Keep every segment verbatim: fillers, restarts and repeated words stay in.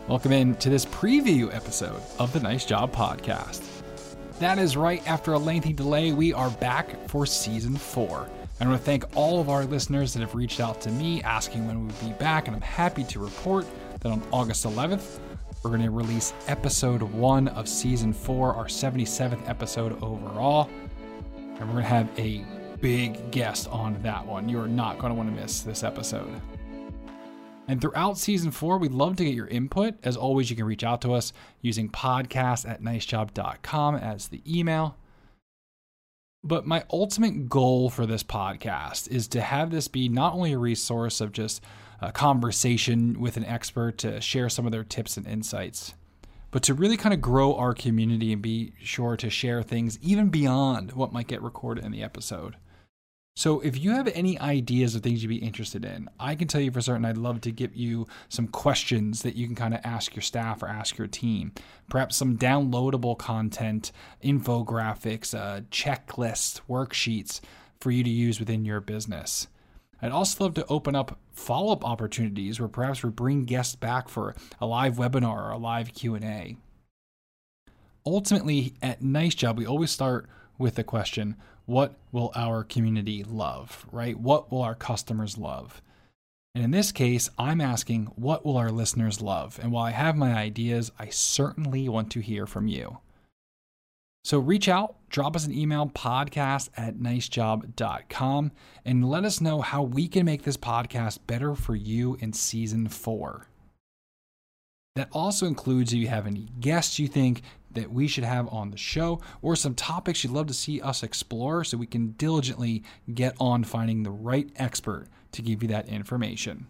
Welcome in to this preview episode of the Nice Job Podcast. That is right, after a lengthy delay, we are back for season four. I want to thank all of our listeners that have reached out to me asking when we'll be back, and I'm happy to report that on August eleventh, we're going to release episode one of season four, our seventy-seventh episode overall, and we're going to have a big guest on that one. You're not going to want to miss this episode. And throughout season four, we'd love to get your input. As always, you can reach out to us using podcast at nicejob dot com as the email. But my ultimate goal for this podcast is to have this be not only a resource of just a conversation with an expert to share some of their tips and insights, but to really kind of grow our community and be sure to share things even beyond what might get recorded in the episode. So if you have any ideas of things you'd be interested in, I can tell you for certain I'd love to give you some questions that you can kind of ask your staff or ask your team. Perhaps some downloadable content, infographics, uh, checklists, worksheets for you to use within your business. I'd also love to open up follow-up opportunities where perhaps we bring guests back for a live webinar or a live Q and A. Ultimately, at Nice Job, we always start with the question, what will our community love, right? What will our customers love? And in this case, I'm asking, what will our listeners love? And while I have my ideas, I certainly want to hear from you. So reach out, drop us an email, podcast at nicejob dot com, and let us know how we can make this podcast better for you in season four. That also includes if you have any guests you think that we should have on the show, or some topics you'd love to see us explore so we can diligently get on finding the right expert to give you that information.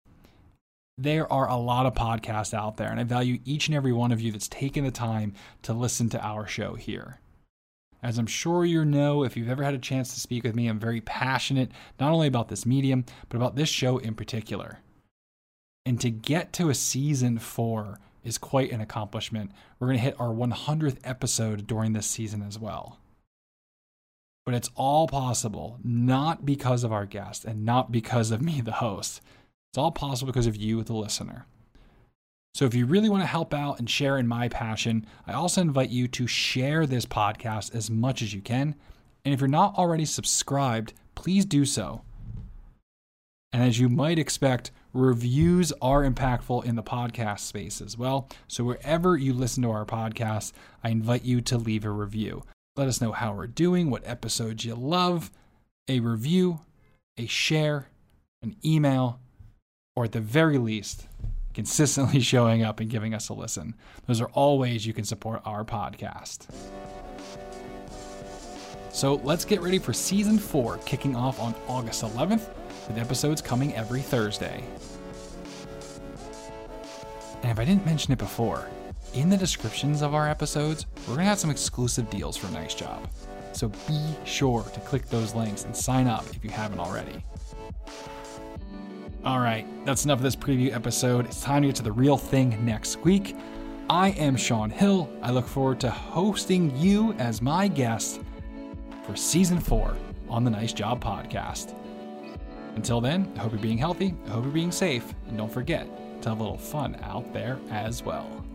There are a lot of podcasts out there, and I value each and every one of you that's taken the time to listen to our show here. As I'm sure you know, if you've ever had a chance to speak with me, I'm very passionate, not only about this medium, but about this show in particular. And to get to a season four is quite an accomplishment. We're going to hit our one hundredth episode during this season as well. But it's all possible, not because of our guest and not because of me, the host. It's all possible because of you, the listener. So if you really want to help out and share in my passion, I also invite you to share this podcast as much as you can. And if you're not already subscribed, please do so. And as you might expect, reviews are impactful in the podcast space as well. So wherever you listen to our podcast, I invite you to leave a review. Let us know how we're doing, what episodes you love, a review, a share, an email, or at the very least, consistently showing up and giving us a listen. Those are all ways you can support our podcast. So let's get ready for season four, kicking off on August eleventh, with episodes coming every Thursday. And if I didn't mention it before, in the descriptions of our episodes, we're going to have some exclusive deals for Nice Job. So be sure to click those links and sign up if you haven't already. All right, that's enough of this preview episode. It's time to get to the real thing next week. I am Sean Hill. I look forward to hosting you as my guest for season four on the Nice Job Podcast. Until then, I hope you're being healthy, I hope you're being safe, and don't forget to have a little fun out there as well.